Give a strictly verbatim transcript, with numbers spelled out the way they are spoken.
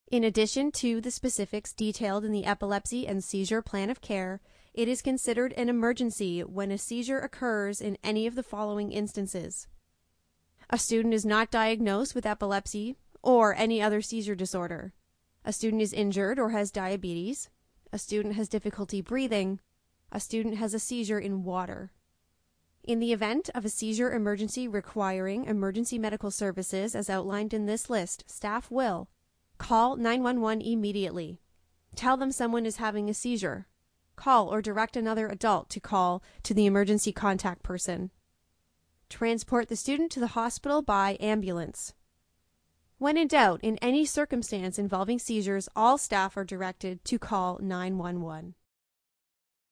In addition to the specifics detailed in the epilepsy and seizure plan of care, it is considered an emergency when a seizure occurs in any of the following instances. A student is not diagnosed with epilepsy or any other seizure disorder. A student is injured or has diabetes. A student has difficulty breathing. A student has a seizure in water. In the event of a seizure emergency requiring emergency medical services as outlined in this list, staff will call nine one one immediately. Tell them someone is having a seizure. Call or direct another adult to call to the emergency contact person. Transport the student to the hospital by ambulance. When in doubt, in any circumstance involving seizures, all staff are directed to call nine one one.